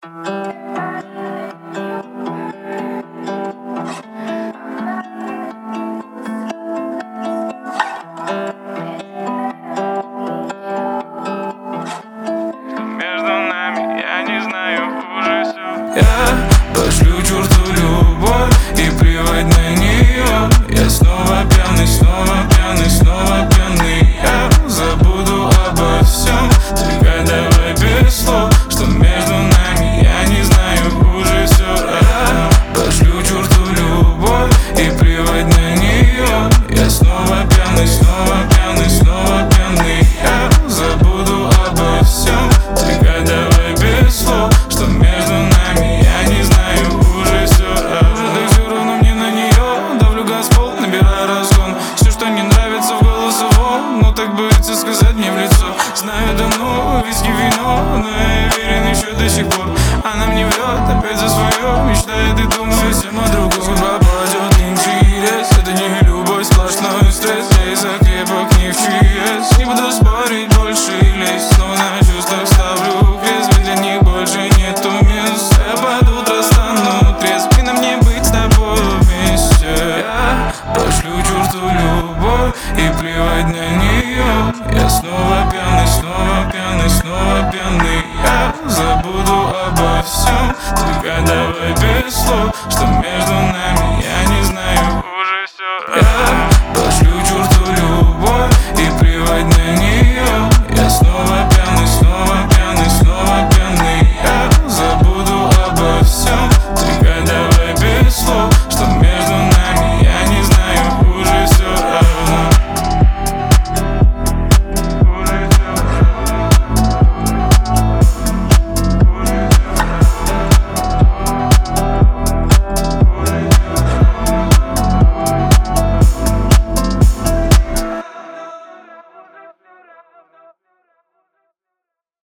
Между нами я не знаю уже все. Я пошлю черту любовь и плевать на нее. Я снова пьяный, снова пьяный, снова пьяный. Я забуду обо всем, только давай без слов, что между нами я не знаю уже все. Я пошлю черту любовь и плевать на нее. Я снова пьяный, снова пьяный, снова пьяный. Я забуду обо всем, только давай без слов, что между нами я не знаю уже все. Да все равно мне на нее. Давлю газ в пол, набираю разгон. Все, что не нравится в голосовом, ну так боится сказать мне в лицо. Знаю давно, виски, вино, но я верен еще до сих пор. Она мне врет опять за свое, мечтает и думает всем о другом. Судьба падет, интерес, это не любовь, сплошной стресс. Я из-за крепок не в чьес. Не буду спорить больше и лезть, но на чувствах ставлю крест. Ведь для них больше нету мест. Я под утро стану трезв, и на мне быть с тобой вместе. Я пошлю черту любовь и плевать на нее. Я снова пьяный, снова пьяный, снова пьяный. Я забуду обо всем, только давай без слов, что между нами